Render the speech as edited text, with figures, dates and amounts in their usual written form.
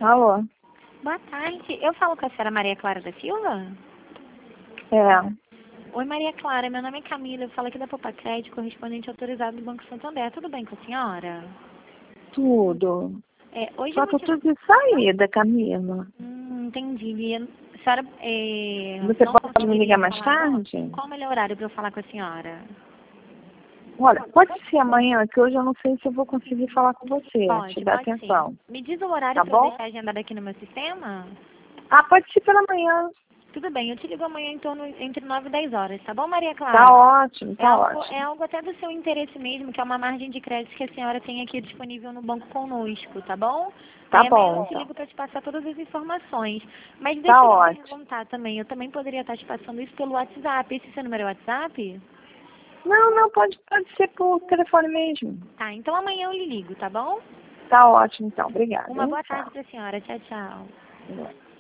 Alô? Boa tarde. Eu falo com a senhora Maria Clara da Silva? É. Oi, Maria Clara. Meu nome é Camila. Eu falo aqui da Poupa Crédito, correspondente autorizado do Banco Santander. Tudo bem com a senhora? Tudo. Hoje Só o que eu tô motivo... de saída, Camila. Entendi. E a senhora Você não pode me conseguiria ligar mais falar agora? tarde? Qual o melhor horário para eu falar com a senhora? Olha, pode ser amanhã, que hoje eu não sei se eu vou conseguir falar com você, te dar Pode ser. atenção. Me diz o horário Tá para eu bom? deixar agendado aqui no meu sistema? Ah, pode ser pela manhã. Tudo bem, eu te ligo amanhã em torno entre 9 e 10 horas, tá bom, Maria Tá Clara? ótimo, É tá algo, é ótimo. algo até do seu interesse mesmo, que é uma margem de crédito que a senhora tem aqui disponível no banco conosco, tá bom? Tá Aí amanhã bom, eu te então. ligo para te passar todas as informações. Mas Tá deixa eu te ótimo. perguntar também, eu também poderia estar te passando isso pelo WhatsApp. Esse seu número é WhatsApp? Não, pode ser por telefone mesmo. Tá, então amanhã eu lhe ligo, tá bom? Tá ótimo, então. Obrigada, Uma hein? boa tarde Tchau. para a senhora. Tchau, tchau.